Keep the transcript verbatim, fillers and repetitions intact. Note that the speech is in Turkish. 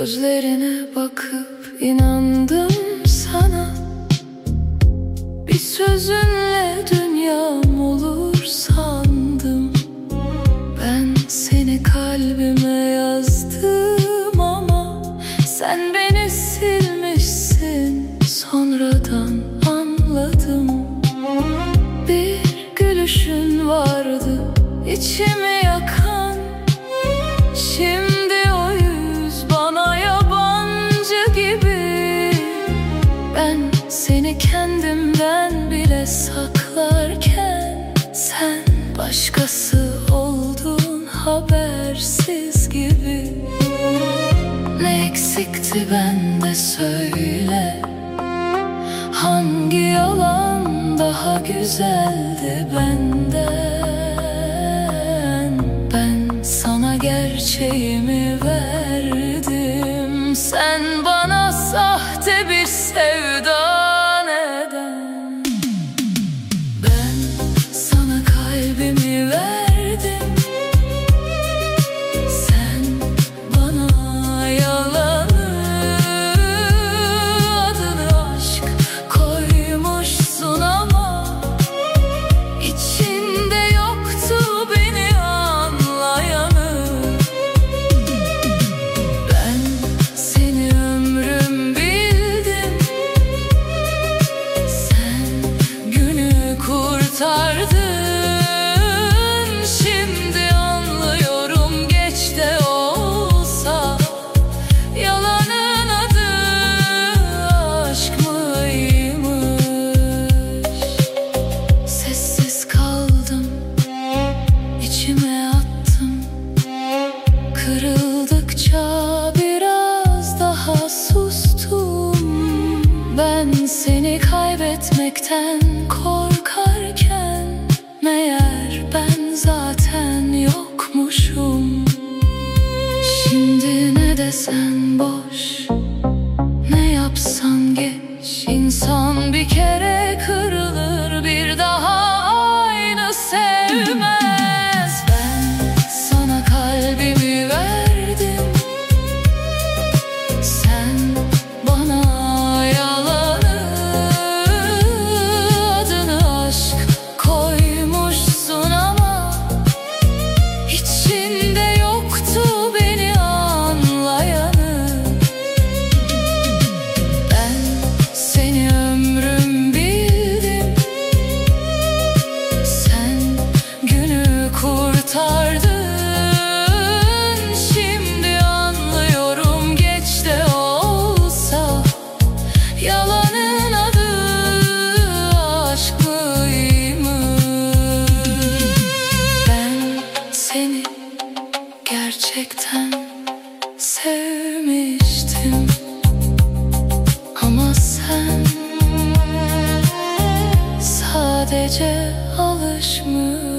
Gözlerine bakıp inandım sana. Bir sözünle dünyam olur sandım. Ben seni kalbime yazdım ama sen beni silmişsin, sonradan anladım. Bir gülüşün vardı içimi yakan, şimdi o yüz bana yabancı gibi. Ben seni kendimden bile saklarken sen başkası oldun habersiz gibi. Ne eksikti bende söyle, hangi yalan daha güzeldi benden? Ben sana gerçeğimi verdim, sen bana sahte bir sevda neden? Ben sana kalbimi verdim, sen bana yalanı, adını aşk koymuşsun ama içinde yoktu beni anlayanı. Ben seni ömrüm bildim, sen günü kurtardın. Şimdi anlıyorum, geç de olsa yalanın adı aşk mıymış? Sessiz kaldım, içime attım. Kırıldıkça biraz daha sustum. Ben seni kaybetmekten korkarken meğer ben zaten yokmuşum. Şimdi ne desen boş, ne yapsan geç. İnsan bir kere kırılır, bir daha aynı sevmez. Ben sana kalbimi verdim, sen bana yalanı, adını aşk koymuşsun ama içinde yoktu beni anlayanı. Ben seni ömrüm bildim, sen günü kurtardın. Şimdi anlıyorum, geç de olsa yalanın adı aşk mıymış? Ben seni gerçekten sevmiştim ama sen sadece alışmış.